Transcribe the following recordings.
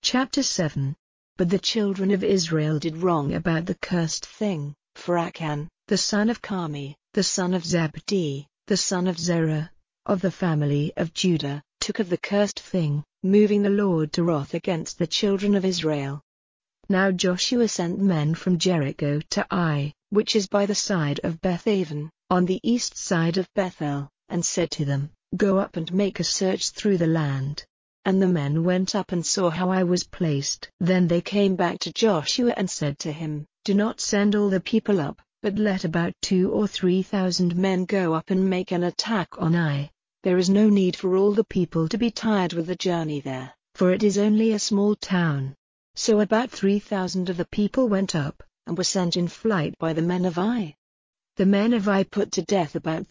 Chapter 7. But the children of Israel did wrong about the cursed thing, for Achan, the son of Carmi, the son of Zabdi, the son of Zerah, of the family of Judah, took of the cursed thing, moving the Lord to wrath against the children of Israel. Now Joshua sent men from Jericho to Ai, which is by the side of Beth-aven, on the east side of Bethel, and said to them, Go up and make a search through the land. And the men went up and saw how I was placed. Then they came back to Joshua and said to him, Do not send all the people up, but let about 2,000 or 3,000 men go up and make an attack on Ai. There is no need for all the people to be tired with the journey there, for it is only a small town. So about 3,000 of the people went up, and were sent in flight by the men of Ai. The men of Ai put to death about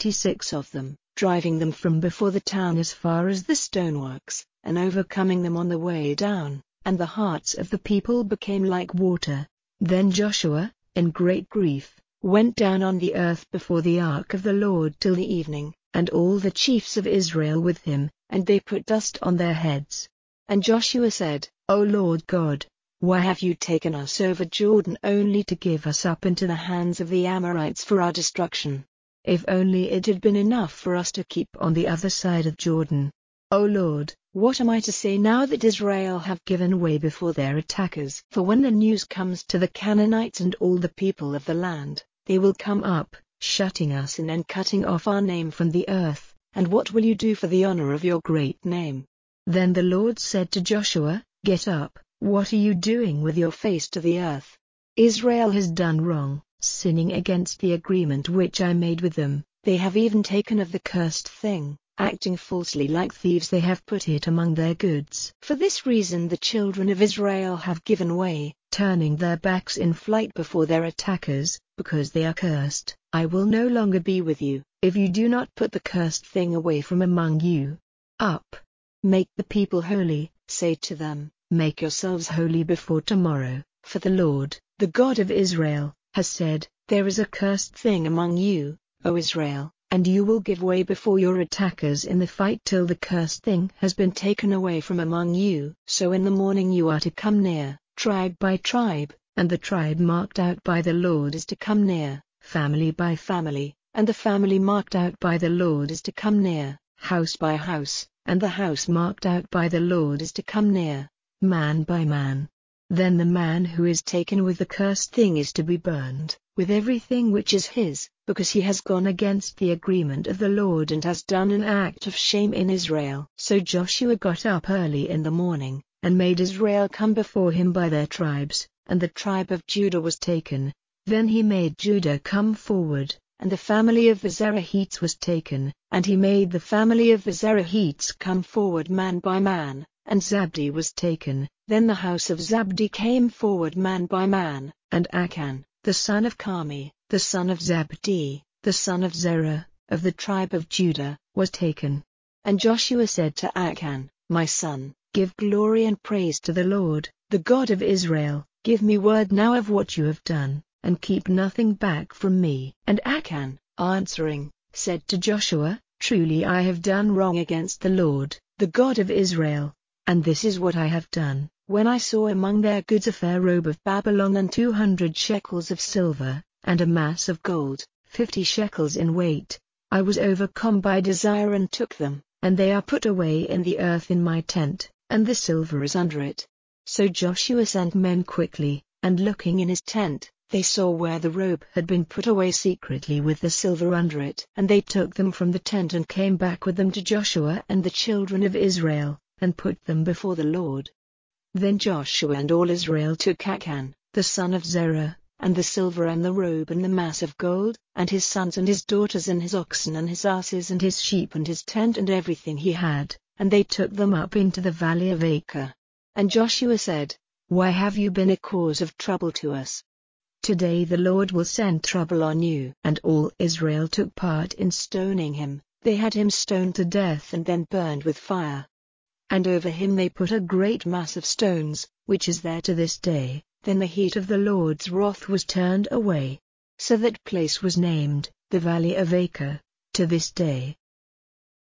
36 of them, driving them from before the town as far as the stoneworks, and overcoming them on the way down, and the hearts of the people became like water. Then Joshua, in great grief, went down on the earth before the ark of the Lord till the evening, and all the chiefs of Israel with him, and they put dust on their heads. And Joshua said, O Lord God, why have you taken us over Jordan only to give us up into the hands of the Amorites for our destruction? If only it had been enough for us to keep on the other side of Jordan. O Lord, what am I to say now that Israel have given way before their attackers? For when the news comes to the Canaanites and all the people of the land, they will come up, shutting us in and cutting off our name from the earth. And what will you do for the honor of your great name? Then the Lord said to Joshua, Get up, what are you doing with your face to the earth? Israel has done wrong, sinning against the agreement which I made with them. They have even taken of the cursed thing, acting falsely like thieves they have put it among their goods. For this reason the children of Israel have given way, turning their backs in flight before their attackers, because they are cursed. I will no longer be with you, if you do not put the cursed thing away from among you. Up! Make the people holy, say to them, Make yourselves holy before tomorrow, for the Lord, the God of Israel, has said, There is a cursed thing among you, O Israel, and you will give way before your attackers in the fight till the cursed thing has been taken away from among you. So in the morning you are to come near, tribe by tribe, and the tribe marked out by the Lord is to come near, family by family, and the family marked out by the Lord is to come near, house by house, and the house marked out by the Lord is to come near, man by man. Then the man who is taken with the cursed thing is to be burned, with everything which is his, because he has gone against the agreement of the Lord and has done an act of shame in Israel. So Joshua got up early in the morning, and made Israel come before him by their tribes, and the tribe of Judah was taken. Then he made Judah come forward, and the family of the Zerahites was taken, and he made the family of the Zerahites come forward man by man, and Zabdi was taken. Then the house of Zabdi came forward man by man, and Achan, the son of Carmi, the son of Zabdi, the son of Zerah, of the tribe of Judah, was taken. And Joshua said to Achan, My son, give glory and praise to the Lord, the God of Israel. Give me word now of what you have done, and keep nothing back from me. And Achan, answering, said to Joshua, Truly I have done wrong against the Lord, the God of Israel. And this is what I have done. When I saw among their goods a fair robe of Babylon and 200 shekels of silver, and a mass of gold, 50 shekels in weight, I was overcome by desire and took them, and they are put away in the earth in my tent, and the silver is under it. So Joshua sent men quickly, and looking in his tent, they saw where the robe had been put away secretly with the silver under it. And they took them from the tent and came back with them to Joshua and the children of Israel, and put them before the Lord. Then Joshua and all Israel took Achan, the son of Zerah, and the silver and the robe and the mass of gold, and his sons and his daughters and his oxen and his asses and his sheep and his tent and everything he had, and they took them up into the valley of Acre. And Joshua said, Why have you been a cause of trouble to us? Today the Lord will send trouble on you. And all Israel took part in stoning him. They had him stoned to death and then burned with fire. And over him they put a great mass of stones, which is there to this day. Then the heat of the Lord's wrath was turned away. So that place was named, the Valley of Acre, to this day.